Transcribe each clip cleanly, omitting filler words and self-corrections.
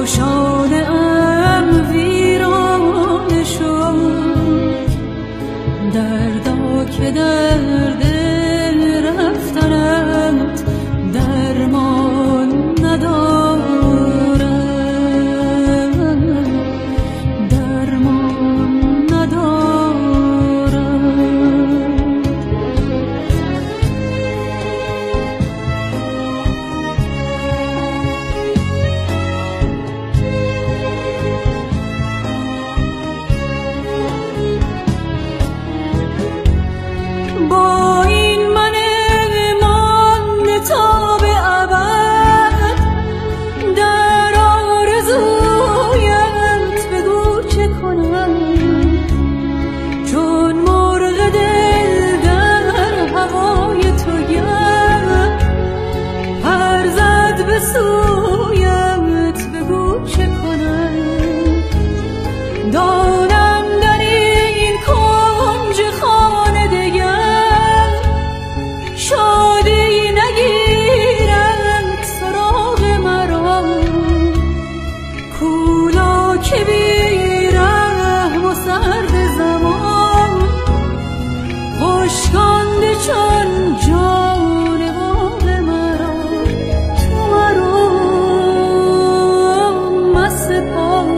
شانه ام ویرانه شد، دردا که در دل رفتنت درمان ندارد، درمان ندارد. با این من مانده تا به ابد، در آرزویت بگو چه کنم، چون مرغ دل در هوای تو گرد، پر زد به سویت بگو چه کنم. دانم در این کنج خانه دگر شادی نگیرد سراغ مرا، کولا که بی رحم و سرد زمان خشکانده چون جان باغ مرا. تو مرا مسپار،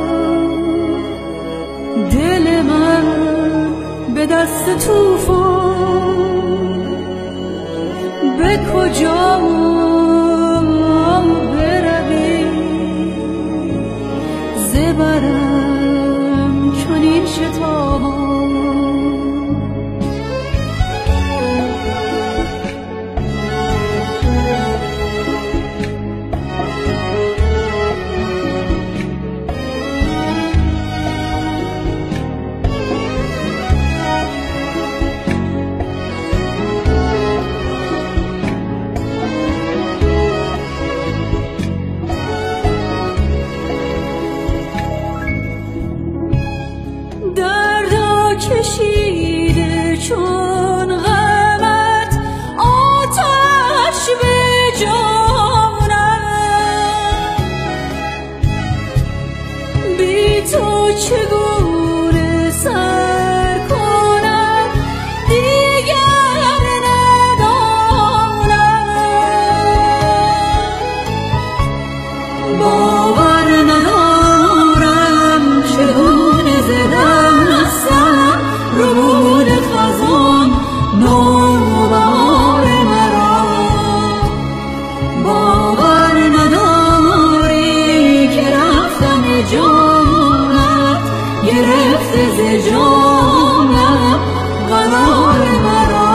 دل من به دست طوفان، به کجا بروی ز برم چنین شتابان. دردا کشیده چون غمت آتش به جانم، بی تو چگونه سر کنم دیگر ندانم. باور ندارم چگونه زدم ربود خزان نوبهار مرا، باور نداری که رفتم جانت گرفته ز جانم قرار مرا.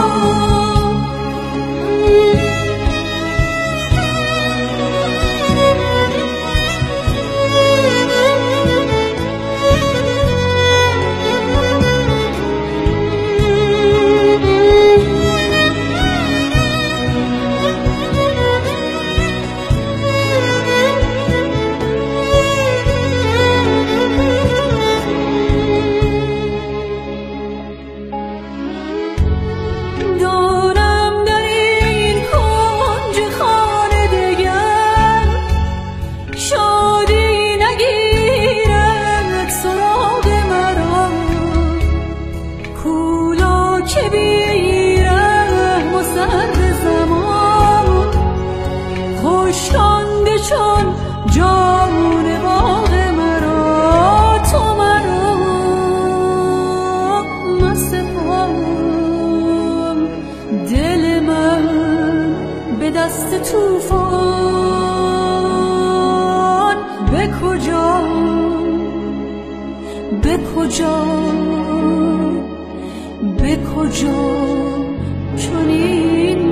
دانم در این کنج خانه دگر شادی نگیرد سراغ مرا، کولا که بی رحم و سرد زمان خشکانده چون جان باغ مرا. تو مرا مسپار، دل من به دست طوفان، به کجا به کجا به کجا چنین